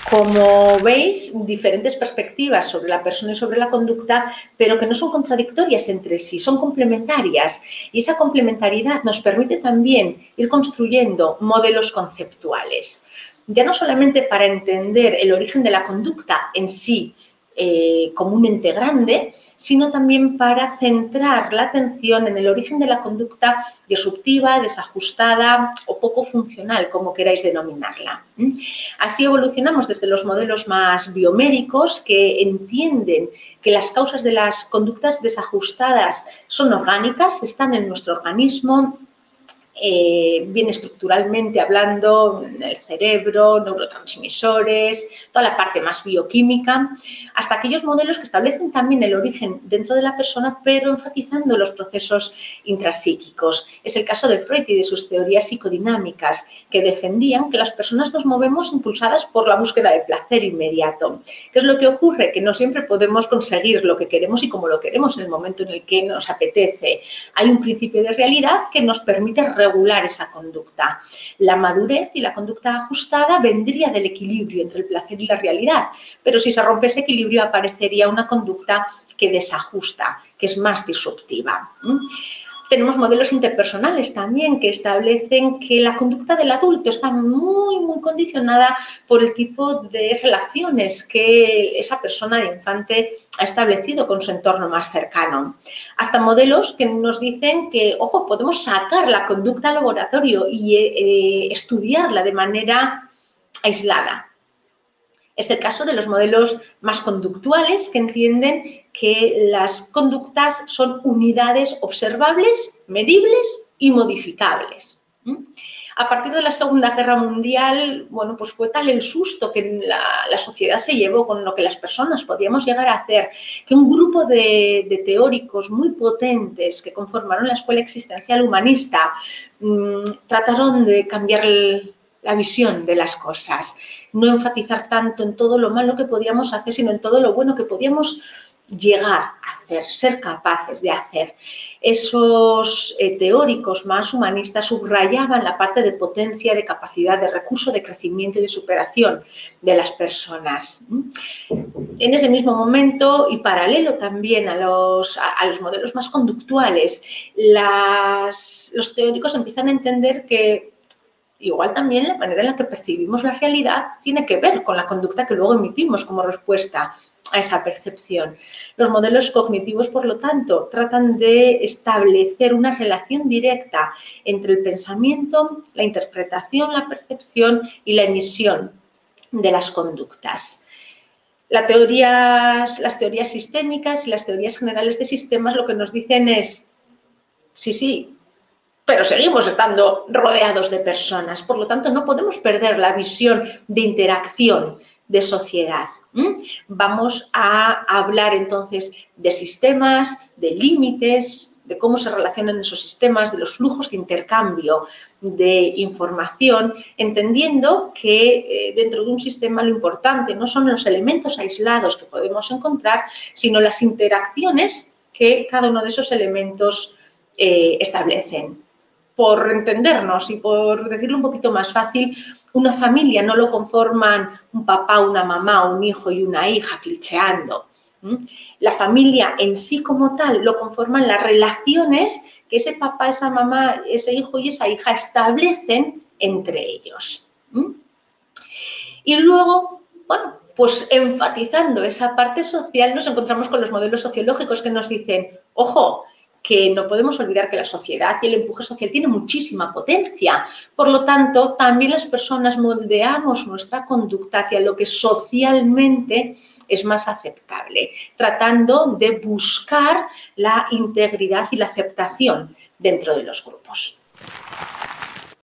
Como veis, diferentes perspectivas sobre la persona y sobre la conducta, pero que no son contradictorias entre sí, son complementarias. Y esa complementariedad nos permite también ir construyendo modelos conceptuales, ya no solamente para entender el origen de la conducta en sí, como un ente grande, sino también para centrar la atención en el origen de la conducta disruptiva, desajustada o poco funcional, como queráis denominarla. Así evolucionamos desde los modelos más biomédicos, que entienden que las causas de las conductas desajustadas son orgánicas, están en nuestro organismo, bien estructuralmente hablando, el cerebro, neurotransmisores, toda la parte más bioquímica, hasta aquellos modelos que establecen también el origen dentro de la persona, pero enfatizando los procesos intrapsíquicos. Es el caso de Freud y de sus teorías psicodinámicas, que defendían que las personas nos movemos impulsadas por la búsqueda de placer inmediato. ¿Qué es lo que ocurre? Que no siempre podemos conseguir lo que queremos y como lo queremos en el momento en el que nos apetece. Hay un principio de realidad que nos permite regular esa conducta. La madurez y la conducta ajustada vendría del equilibrio entre el placer y la realidad, pero si se rompe ese equilibrio aparecería una conducta que desajusta, que es más disruptiva. Tenemos modelos interpersonales también que establecen que la conducta del adulto está muy, muy condicionada por el tipo de relaciones que esa persona de infante ha establecido con su entorno más cercano. Hasta modelos que nos dicen que, ojo, podemos sacar la conducta al laboratorio y estudiarla de manera aislada. Es el caso de los modelos más conductuales, que entienden que las conductas son unidades observables, medibles y modificables. A partir de la Segunda Guerra Mundial, bueno, pues fue tal el susto que la sociedad se llevó con lo que las personas podíamos llegar a hacer, que un grupo de teóricos muy potentes que conformaron la Escuela Existencial Humanista trataron de cambiar la visión de las cosas, no enfatizar tanto en todo lo malo que podíamos hacer, sino en todo lo bueno que podíamos llegar a hacer, ser capaces de hacer. Esos teóricos más humanistas subrayaban la parte de potencia, de capacidad, de recurso, de crecimiento y de superación de las personas. En ese mismo momento y paralelo también a los modelos más conductuales, los teóricos empiezan a entender que igual también la manera en la que percibimos la realidad tiene que ver con la conducta que luego emitimos como respuesta a esa percepción. Los modelos cognitivos, por lo tanto, tratan de establecer una relación directa entre el pensamiento, la interpretación, la percepción y la emisión de las conductas. Las teorías sistémicas y las teorías generales de sistemas lo que nos dicen es, sí, pero seguimos estando rodeados de personas. Por lo tanto, no podemos perder la visión de interacción de sociedad. Vamos a hablar entonces de sistemas, de límites, de cómo se relacionan esos sistemas, de los flujos de intercambio de información, entendiendo que dentro de un sistema lo importante no son los elementos aislados que podemos encontrar, sino las interacciones que cada uno de esos elementos establecen. Por entendernos y por decirlo un poquito más fácil, una familia no lo conforman un papá, una mamá, un hijo y una hija clicheando. La familia en sí como tal lo conforman las relaciones que ese papá, esa mamá, ese hijo y esa hija establecen entre ellos. Y luego, bueno, pues enfatizando esa parte social nos encontramos con los modelos sociológicos que nos dicen, ojo, que no podemos olvidar que la sociedad y el empuje social tiene muchísima potencia. Por lo tanto, también las personas moldeamos nuestra conducta hacia lo que socialmente es más aceptable, tratando de buscar la integridad y la aceptación dentro de los grupos.